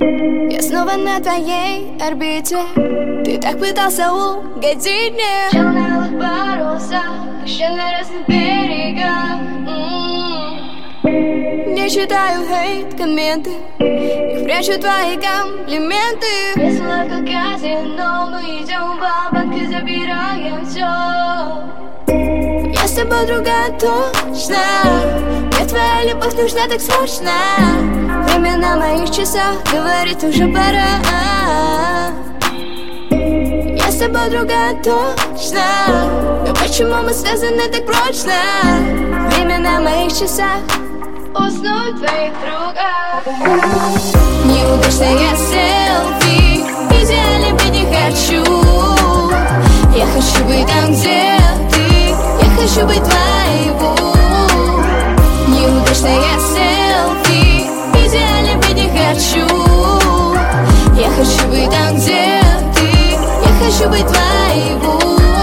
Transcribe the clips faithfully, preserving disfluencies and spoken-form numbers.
Я снова на твоей орбите. Ты так пытался угодить мне. Чел на алых парусах, еще на разных берегах. м-м-м. Не читаю хейт-комменты, их прячу твои комплименты. Весело как казино, мы идем по банку и забираем все. Я с тобой, другая, точно. Мне твоя любовь нужна так срочно. Время на моих часах говорит, уже пора. Я с тобой, другая, точно. Но почему мы связаны так прочно? Время на моих часах. Уснуть в твоих руках. Неудачная селфи, идеально быть не хочу. Я хочу быть там, где ты. Я хочу быть твоего. Неудачная селфи, идеально быть не хочу. Я хочу быть там, где ты. Я хочу быть твоего.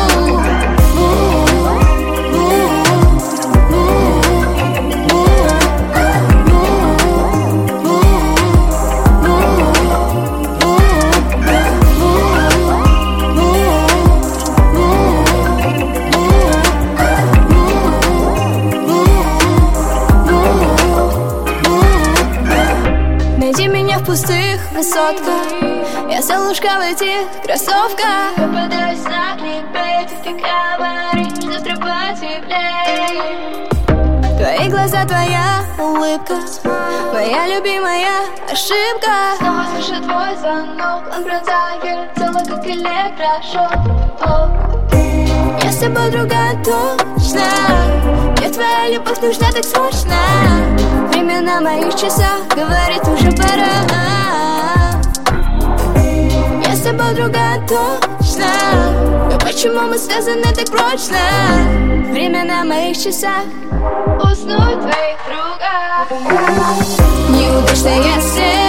Найди меня в пустых высотках. Я солнышко в этих кроссовках. Попадаюсь на кликбейт, и ты говоришь, завтра потеплей. Твои глаза, твоя улыбка, моя любимая ошибка. Снова слышу твой звонок, он пронзает тело, как электрошок. О. Я с тобой, другая, точно. Мне твоя любовь нужна так срочно. Время на моих часах говорит, уже пора. Я с тобой, другая, точно. Но почему мы связаны так прочно? Время на моих часах. Уснуть в твоих руках. Неудачная селфи.